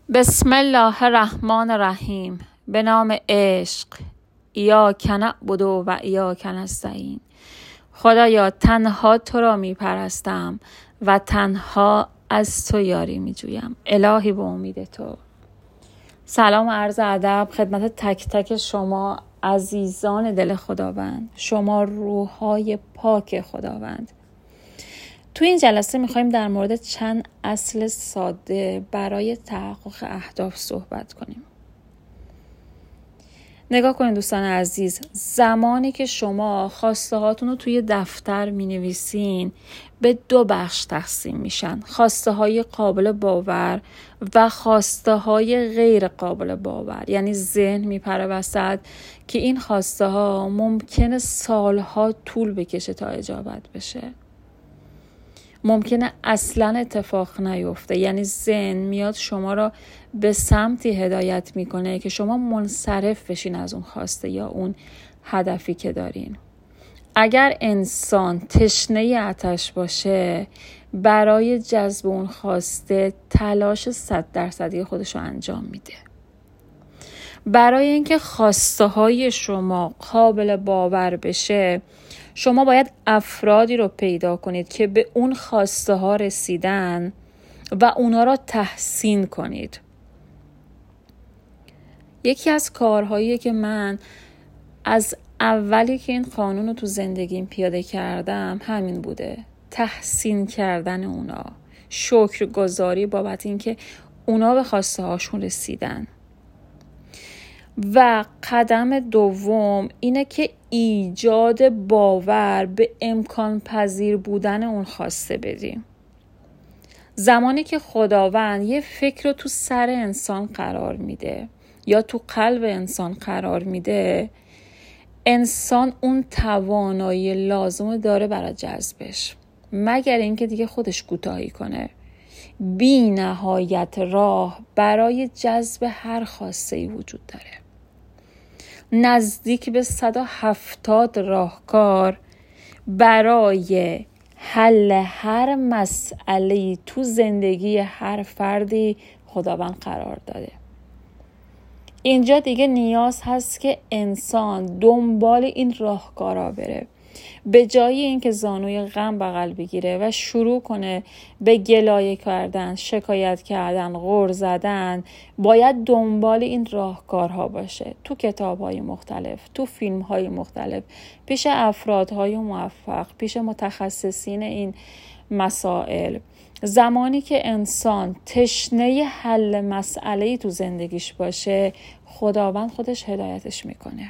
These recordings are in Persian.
بسم الله الرحمن الرحیم. به نام عشق. ایاک نعبد و ایاک نستعین. خدایا تنها تو را می پرستم و تنها از تو یاری می جویم. الهی به امید تو. سلام و عرض ادب خدمت تک تک شما عزیزان دل خداوند، شما روح‌های پاک خداوند. تو این جلسه میخوایم در مورد چند اصل ساده برای تحقق اهداف صحبت کنیم. نگاه کنید دوستان عزیز، زمانی که شما خواسته هاتون رو توی دفتر مینویسین به دو بخش تقسیم میشن: خواسته های قابل باور و خواسته های غیر قابل باور. یعنی ذهن میپره وسط که این خواسته ها ممکنه سالها طول بکشه تا اجابت بشه، ممکنه اصلا اتفاق نیفته. یعنی ذهن میاد شما را به سمتی هدایت میکنه که شما منصرف بشین از اون خواسته یا اون هدفی که دارین. اگر انسان تشنه آتش باشه، برای جذب اون خواسته تلاش 100% خودش رو انجام میده. برای اینکه خواسته های شما قابل باور بشه، شما باید افرادی رو پیدا کنید که به اون خواسته ها رسیدن و اونا را تحسین کنید. یکی از کارهایی که من از اولی که این قانون رو تو زندگیم پیاده کردم همین بوده: تحسین کردن اونا، شکرگزاری بابت اینکه اونا به خواسته هاشون رسیدن. و قدم دوم اینه که ایجاد باور به امکان پذیر بودن اون خواسته بدیم. زمانی که خداوند یه فکر رو تو سر انسان قرار میده یا تو قلب انسان قرار میده، انسان اون توانایی لازم داره برای جذبش، مگر اینکه دیگه خودش کوتاهی کنه. بی نهایت راه برای جذب هر خواسته‌ای وجود داره. نزدیک به 170 راهکار برای حل هر مسئله تو زندگی هر فردی خداوند قرار داده. اینجا دیگه نیاز هست که انسان دنبال این راهکارا بره، به جای اینکه زانوی غم بغل بگیره و شروع کنه به گلایه کردن، شکایت کردن، غر زدن. باید دنبال این راهکارها باشه، تو کتاب‌های مختلف، تو فیلم‌های مختلف، پیش افرادهای موفق، پیش متخصصین این مسائل. زمانی که انسان تشنه حل مسئله‌ای تو زندگیش باشه، خداوند خودش هدایتش میکنه.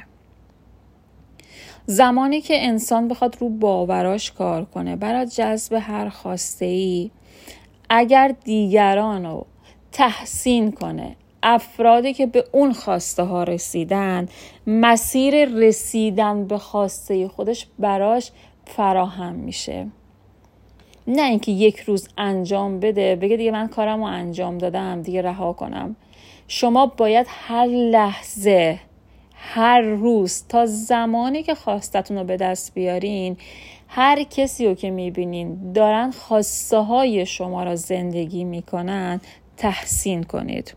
زمانی که انسان بخواد رو باوراش کار کنه برای جذب هر خواسته‌ای، اگر دیگران رو تحسین کنه، افرادی که به اون خواسته ها رسیدن، مسیر رسیدن به خواسته خودش براش فراهم میشه. نه اینکه یک روز انجام بده بگه دیگه من کارم رو انجام دادم دیگه رها کنم. شما باید هر لحظه، هر روز، تا زمانی که خواستتون رو به دست بیارین، هر کسی رو که میبینین دارن خواسته های شما را زندگی میکنن تحسین کنید.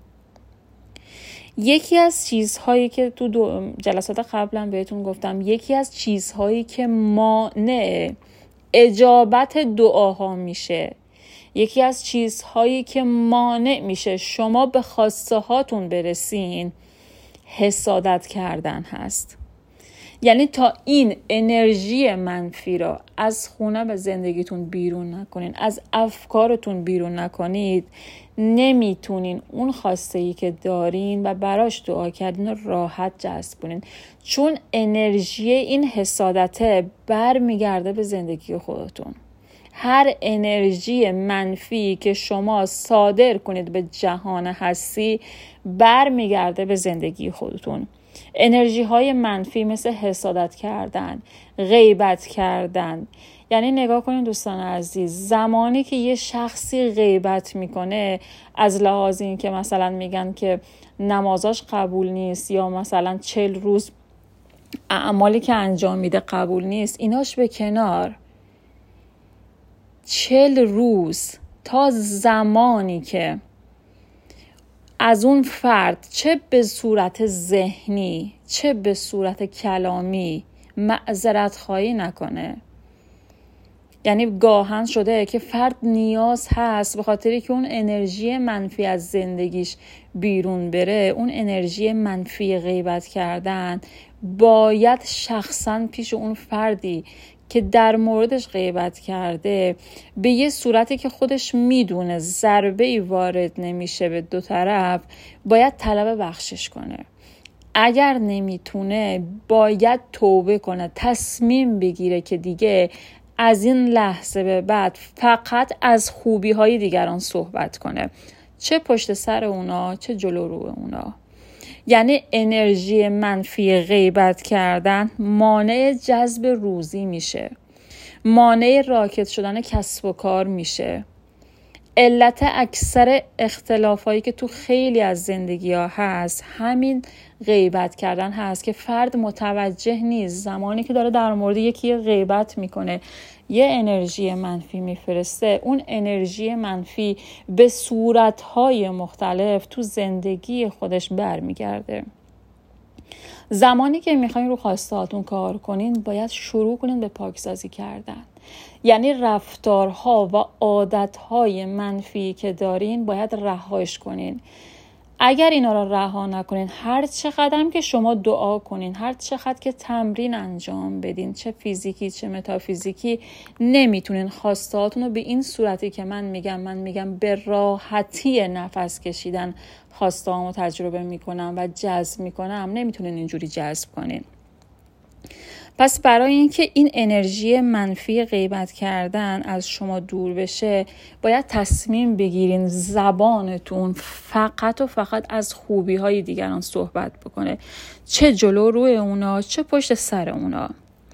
یکی از چیزهایی که تو جلسات قبلا بهتون گفتم، یکی از چیزهایی که مانع اجابت دعاها میشه، یکی از چیزهایی که مانع میشه شما به خواسته هاتون برسین، حسادت کردن هست. یعنی تا این انرژی منفی را از خونه به زندگیتون بیرون نکنین، از افکارتون بیرون نکنید، نمیتونین اون خواسته‌ای که دارین و براش دعا کردین رو راحت جذب کنین. چون انرژی این حسادته برمیگرده به زندگی خودتون. هر انرژی منفی که شما صادر کنید به جهان هستی برمیگرده به زندگی خودتون. انرژی های منفی مثل حسادت کردن، غیبت کردن. یعنی نگاه کنید دوستان عزیز، زمانی که یه شخصی غیبت میکنه، از لحاظ این که مثلا میگن که نمازاش قبول نیست یا مثلا 40 روز اعمالی که انجام میده قبول نیست، ایناش به کنار. 40 روز تا زمانی که از اون فرد چه به صورت ذهنی چه به صورت کلامی معذرت خواهی نکنه. یعنی گاهن شده که فرد نیاز هست به خاطری که اون انرژی منفی از زندگیش بیرون بره، اون انرژی منفی غیبت کردن باید شخصا پیش اون فردی که در موردش غیبت کرده به یه صورتی که خودش میدونه ضربه‌ای وارد نمیشه به دو طرف، باید طلب بخشش کنه. اگر نمیتونه باید توبه کنه، تصمیم بگیره که دیگه از این لحظه به بعد فقط از خوبی‌های دیگران صحبت کنه، چه پشت سر اونا چه جلو رو اونا. یعنی انرژی منفی غیبت کردن مانع جذب روزی میشه، مانع راکت شدن کسب و کار میشه. علت اکثر اختلافایی که تو خیلی از زندگی ها هست همین غیبت کردن هست که فرد متوجه نیست زمانی که داره در مورد یکی غیبت میکنه یه انرژی منفی میفرسته، اون انرژی منفی به صورتهای مختلف تو زندگی خودش برمیگرده. زمانی که میخواین رو خواسته هاتون کار کنین باید شروع کنین به پاکسازی کردن. یعنی رفتارها و عادتهای منفی که دارین باید رهاش کنین. اگر اینا را رها نکنین، هر چقدر که شما دعا کنین، هر چقدر که تمرین انجام بدین، چه فیزیکی چه متافیزیکی، نمیتونین خواسته هاتون رو به این صورتی که من میگم به راحتی نفس کشیدن خواسته هامو تجربه میکنم و جذب میکنم، نمیتونین اینجوری جذب کنین. پس برای اینکه این انرژی منفی غیبت کردن از شما دور بشه باید تصمیم بگیرین زبانتون فقط و فقط از خوبی‌های دیگران صحبت بکنه، چه جلو روی اونا چه پشت سر اونا.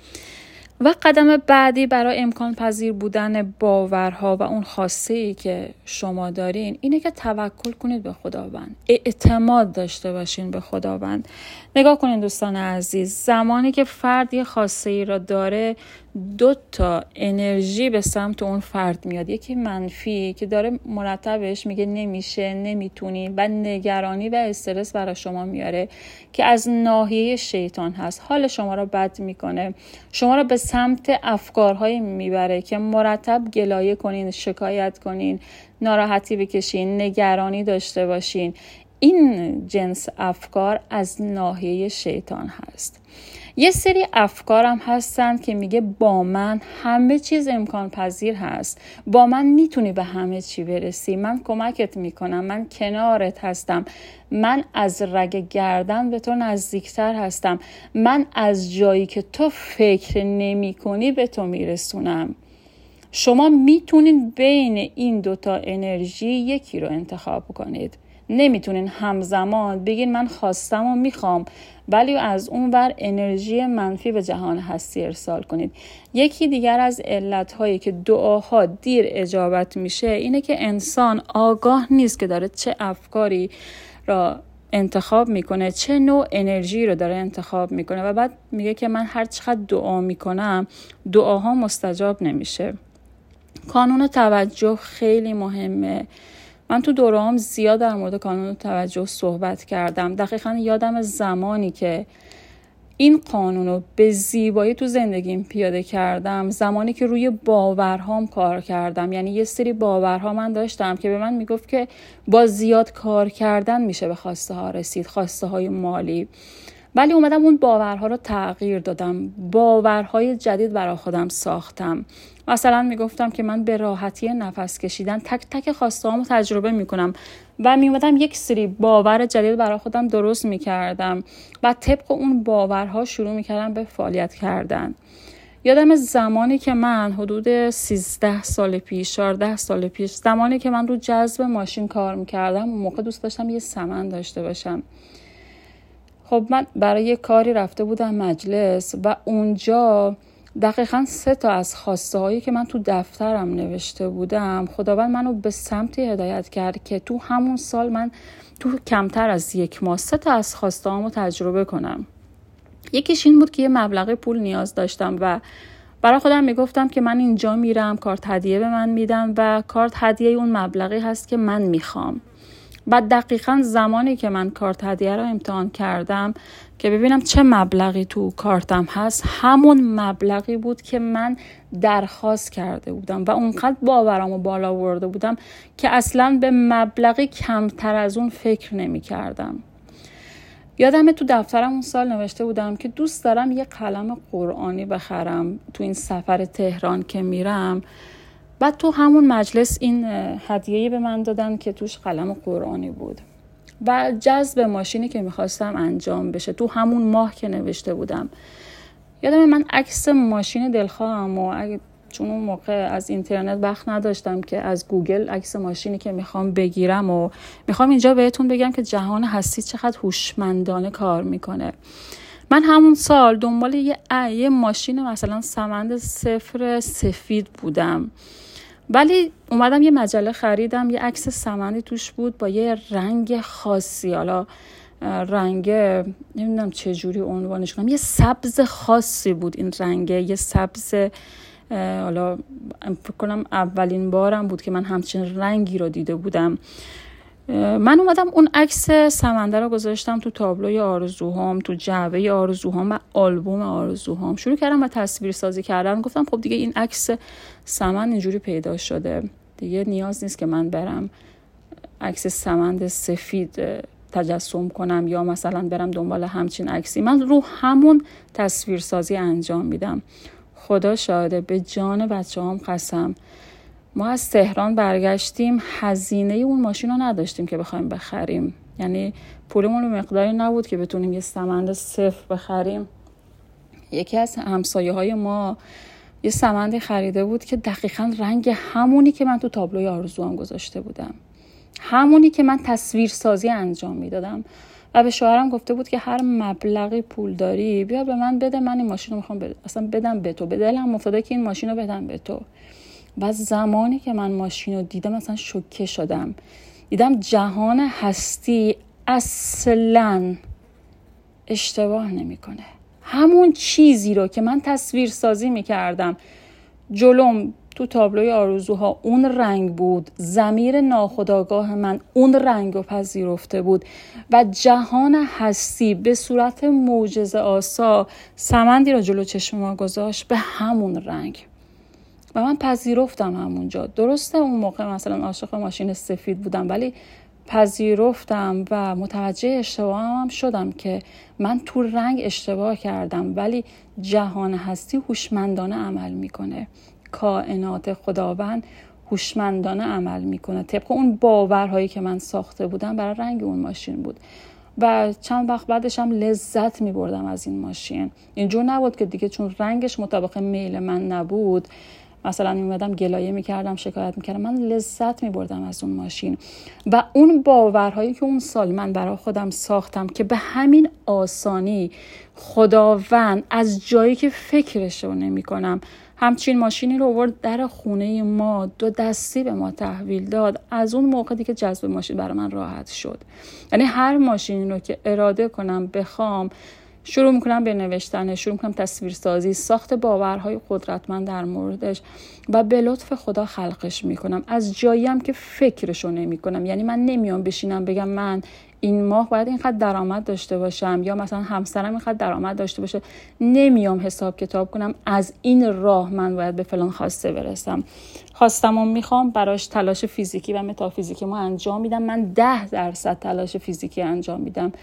و قدم بعدی برای امکان پذیر بودن باورها و اون خاصه‌ای که شما دارین اینه که توکل کنید به خداوند، اعتماد داشته باشین به خداوند. نگاه کنین دوستان عزیز، زمانی که فرد یه خاصه‌ای را داره 2 تا انرژی به سمت اون فرد میاد، یکی منفی که داره مرتبش میگه نمیشه نمیتونی و نگرانی و استرس برای شما میاره که از ناحیه شیطان هست، حال شما را بد میکنه، شما را به سمت افکارهایی میبره که مرتب گلایه کنین، شکایت کنین، ناراحتی بکشین، نگرانی داشته باشین. این جنس افکار از ناحیه شیطان هست. یه سری افکار هم هستن که میگه با من همه چیز امکان پذیر هست، با من میتونی به همه چی برسی، من کمکت میکنم، من کنارت هستم، من از رگ گردن به تو نزدیکتر هستم، من از جایی که تو فکر نمی کنی به تو میرسونم. شما میتونین بین این 2 تا انرژی یکی رو انتخاب کنید. نمیتونین همزمان بگین من خواستم و میخوام ولی از اون ور انرژی منفی به جهان هستی ارسال کنید. یکی دیگر از علتهایی که دعاها دیر اجابت میشه اینه که انسان آگاه نیست که داره چه افکاری را انتخاب میکنه، چه نوع انرژی رو داره انتخاب میکنه و بعد میگه که من هر چقدر دعا میکنم دعاها مستجاب نمیشه. کانون توجه خیلی مهمه. من تو دوره‌ام زیاد در مورد کانون توجه صحبت کردم. دقیقاً یادم زمانی که این قانون رو به زیبایی تو زندگیم پیاده کردم، زمانی که روی باورهام کار کردم. یعنی یه سری باورها من داشتم که به من میگفت که با زیاد کار کردن میشه به خواسته ها رسید، خواسته های مالی. ولی اومدم اون باورها رو تغییر دادم، باورهای جدید برای خودم ساختم. مثلا میگفتم که من به راحتی نفس کشیدن تک تک خواسته هامو تجربه میکنم و میومدم یک سری باور جدید برای خودم درست میکردم و طبق اون باورها شروع میکردم به فعالیت کردن. یادم زمانی که من حدود 13 سال پیش 14 سال پیش زمانی که من رو جذب ماشین کار میکردم، اون موقع دوست داشتم یه سمن داشته باشم. خب من برای یه کاری رفته بودم مجلس و اونجا دقیقاً 3 تا از خواسته هایی که من تو دفترم نوشته بودم خداوند منو به سمتی هدایت کرد که تو همون سال من تو کمتر از 1 ماه 3 تا از خواسته هامو تجربه کنم. یکیش این بود که یه مبلغ پول نیاز داشتم و برای خودم میگفتم که من اینجا میرم کارت هدیه به من میدن و کارت هدیه اون مبلغی هست که من میخوام. بعد دقیقاً زمانی که من کارت هدیه رو امتحان کردم که ببینم چه مبلغی تو کارتم هست، همون مبلغی بود که من درخواست کرده بودم و اونقدر باورامو بالا برده بودم که اصلاً به مبلغی کمتر از اون فکر نمی کردم. یادمه تو دفترم اون سال نوشته بودم که دوست دارم یه قلم قرآنی بخرم تو این سفر تهران که میرم. بعد تو همون مجلس این هدیه‌ای به من دادن که توش قلم قرآنی بود و جذب ماشینی که میخواستم انجام بشه تو همون ماه که نوشته بودم. یادمه من عکس ماشین دلخواهم و چون اون موقع از اینترنت وقت نداشتم که از گوگل عکس ماشینی که میخوام بگیرم و میخوام اینجا بهتون بگم که جهان هستی چقدر هوشمندانه کار میکنه. من همون سال دنبال یه ماشین مثلا سمند 0 سفید بودم، ولی اومدم یه مجله خریدم، یه عکس سمندی توش بود با یه رنگ خاصی، حالا رنگ نمیدونم چه جوری عنوانش کنم، یه سبز خاصی بود این رنگ، یه سبز، حالا فکر کنم اولین بارم بود که من همچین رنگی رو دیده بودم. من اومدم اون عکس سمنده رو گذاشتم تو تابلوی آرزوهام، تو جعبه آرزوهام و آلبوم آرزوهام. شروع کردم به تصویر سازی کردن. گفتم خب دیگه این عکس سمن اینجوری پیدا شده، دیگه نیاز نیست که من برم عکس سمند سفید تجسم کنم یا مثلا برم دنبال همچین عکسی. من رو همون تصویر سازی انجام میدم. خدا شاهده، به جان بچه‌هام قسم، ما از تهران برگشتیم، هزینه اون ماشین رو نداشتیم که بخوایم بخریم، یعنی پولمون به مقداری نبود که بتونیم یه سمند 0 بخریم. یکی از همسایه‌های ما یه سمندی خریده بود که دقیقاً رنگ همونی که من تو تابلوی آرزوام گذاشته بودم، همونی که من تصویر سازی انجام میدادم و به شوهرم گفته بود که هر مبلغی پول داری بیا به من بده، من این ماشین رو میخوام اصلا بدم به تو، به دلم افتاده که این ماشین رو بدم به تو. و زمانی که من ماشین رو دیدم اصلا شوکه شدم، دیدم جهان هستی اصلا اشتباه نمیکنه. همون چیزی رو که من تصویر سازی میکردم جلوم تو تابلوی آرزوها اون رنگ بود، ضمیر ناخودآگاه من اون رنگ رو پذیرفته بود و جهان هستی به صورت معجزه آسا سمندی رو جلو چشم ما گذاشت به همون رنگ و من پذیرفتم همونجا. درسته اون موقع مثلا عاشق ماشین سفید بودم، ولی پذیرفتم و متوجه اشتباهم شدم که من تو رنگ اشتباه کردم، ولی جهان هستی هوشمندانه عمل میکنه، کائنات خداوند هوشمندانه عمل میکنه طبق اون باورهایی که من ساخته بودم برای رنگ اون ماشین بود. و چند وقت بعدش هم لذت میبردم از این ماشین. اینجور نبود که دیگه چون رنگش مطابق میل من نبود مثلا میمدم گلایه میکردم، شکایت میکردم. من لذت میبردم از اون ماشین و اون باورهایی که اون سال من برای خودم ساختم که به همین آسانی خداوند از جایی که فکرشو نمی کنم همچین ماشینی رو آورد در خونه ما، 2 دستی به ما تحویل داد. از اون موقع دیگه جذب ماشین برای من راحت شد. یعنی هر ماشینی رو که اراده کنم بخوام شروع میکنم به نوشتن، شروع میکنم تصویر سازی، ساخت باورهای قدرتمند در موردش و به لطف خدا خلقش میکنم از جایی هم که فکرشو نمی کنم. یعنی من نمیام بشینم بگم من این ماه باید اینقدر درآمد داشته باشم یا مثلا همسرم اینقدر درآمد داشته باشه. نمیام حساب کتاب کنم از این راه من باید به فلان خواسته برسم. خواستمو میخوام براش تلاش فیزیکی و متافیزیکی ما انجام میدم. من 10% تلاش فیزیکی انجام میدم،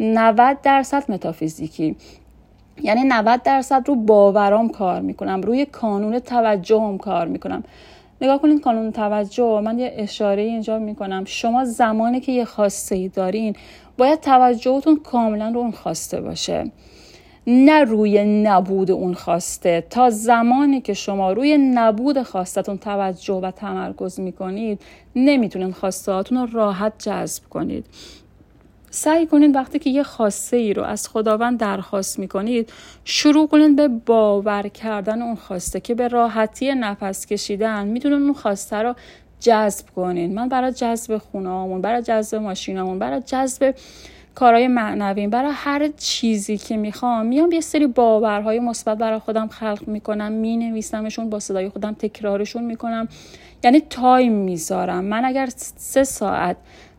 90% متافیزیکی. یعنی 90% رو باورام کار میکنم، روی کانون توجهم کار میکنم. نگاه کنید کانون توجه، من یه اشاره اینجا میکنم. شما زمانی که یه خواسته‌ای دارین باید توجهتون کاملا رو اون خواسته باشه، نه روی نبود اون خواسته. تا زمانی که شما روی نبود خواستتون توجه و تمرکز میکنید نمیتونید خواسته هاتون رو راحت جذب کنید. سعی کنید وقتی که یه خواسته ای رو از خداوند درخواست میکنید شروع کنید به باور کردن اون خواسته که به راحتی نفس کشیدن میتونید اون خواسته رو جذب کنید. من برای جذب خونه‌هامون، برای جذب ماشینامون، برای جذب کارهای معنوی، برای هر چیزی که میخوام یه سری باورهای مثبت برای خودم خلق میکنم، مینویسمشون، با صدای خودم تکرارشون میکنم. یعنی تایم میذارم. من اگر 3 ساعت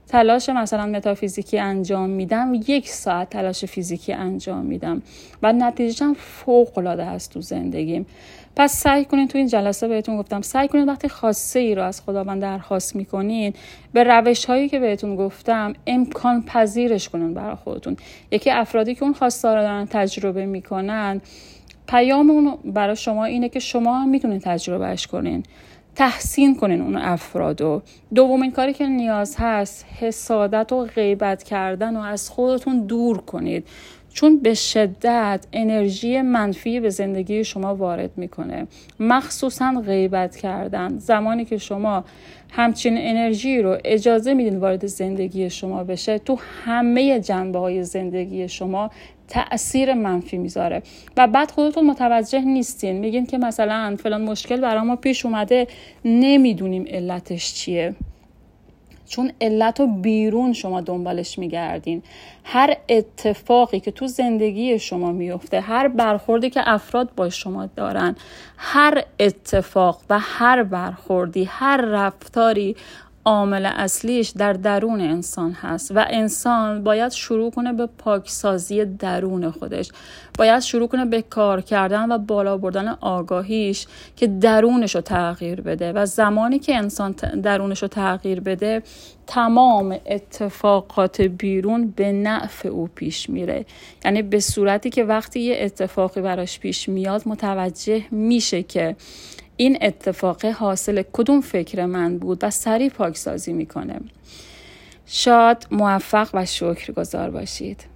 تلاش مثلا متافیزیکی انجام میدم، 1 ساعت تلاش فیزیکی انجام میدم و نتیجه‌ام فوق‌العاده هست تو زندگیم. پس سعی کنین، تو این جلسه بهتون گفتم سعی کنین وقتی خواسته ای رو از خداوند درخواست میکنین به روش هایی که بهتون گفتم امکان پذیرش کنین برای خودتون. یکی افرادی که اون خواسته رو دارن تجربه میکنن، پیام اون برای شما اینه که شما میتونین تجربهش کنین، تحسین کنین اون افرادو. دومین کاری که نیاز هست حسادت و غیبت کردن و از خودتون دور کنید، چون به شدت انرژی منفی به زندگی شما وارد میکنه. مخصوصا غیبت کردن، زمانی که شما همچین انرژی رو اجازه میدین وارد زندگی شما بشه، تو همه جنبه‌های زندگی شما تأثیر منفی میذاره و بعد خودتون متوجه نیستین، میگین که مثلا فلان مشکل برای ما پیش اومده، نمیدونیم علتش چیه، چون علت رو بیرون شما دنبالش میگردین. هر اتفاقی که تو زندگی شما میفته، هر برخوردی که افراد با شما دارن، هر اتفاق و هر برخوردی، هر رفتاری عامل اصلیش در درون انسان هست و انسان باید شروع کنه به پاکسازی درون خودش، باید شروع کنه به کار کردن و بالا بردن آگاهیش که درونش رو تغییر بده و زمانی که انسان درونش رو تغییر بده، تمام اتفاقات بیرون به نفع او پیش میره. یعنی به صورتی که وقتی یه اتفاقی براش پیش میاد متوجه میشه که این اتفاق حاصل کدوم فکر من بود و سریع پاکسازی میکنه. شاد، موفق و شکرگزار باشید.